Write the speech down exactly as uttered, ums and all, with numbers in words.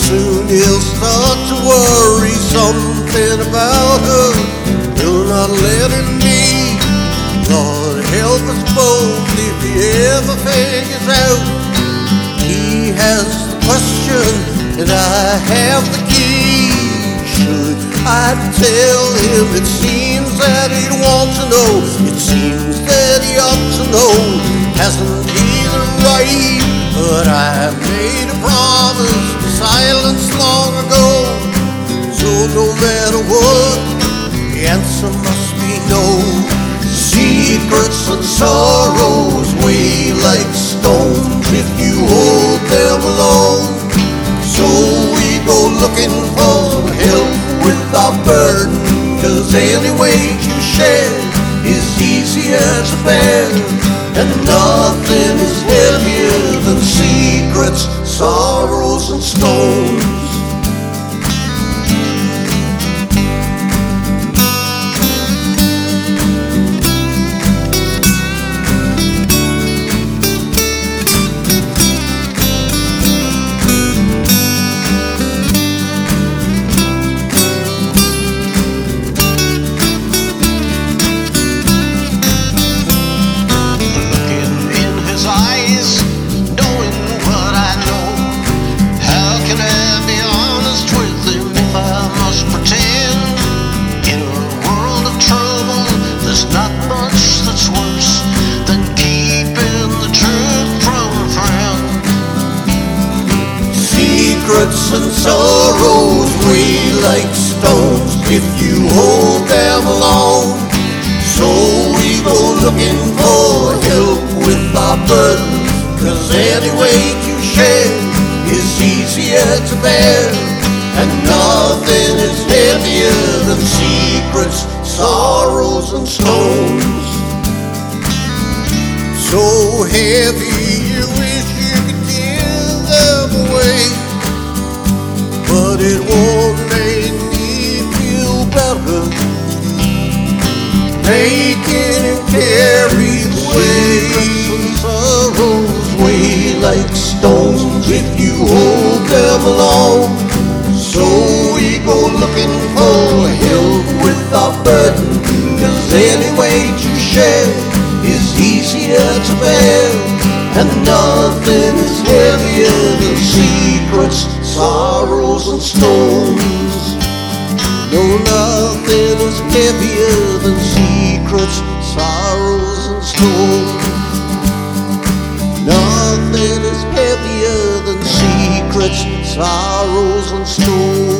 Soon he'll start to worry something about her. Will not let him be. Lord help us both if he ever figures out. He has the question and I have the key. Should I tell him? It seems that he'd want to know. It seems that he ought to know. Hasn't he the right? But I made a promise to silence long ago. So no matter what, the answer must be no. Secrets and sorrows weigh like stones if you hold them alone. So we go looking for help with our burden, 'cause any weight you share is easier to bear. And nothing is heavier than secrets, sorrows, and stones. Secrets and sorrows weigh like stones if you hold them alone. So we go looking for help with our burden, 'cause any weight you share is easier to bear. And nothing is heavier than secrets, sorrows, and stones. So heavy you wish you could give them away, but it won't make me feel better. Making him carry the weight and sorrows weigh like stones if you hold them alone. So we go looking for help with our burden, 'cause any weight you share is easier to bear. And nothing is heavier than secrets, sorrows, and stones. No, nothing is heavier than secrets, sorrows, and stones. Nothing is heavier than secrets, sorrows, and stones.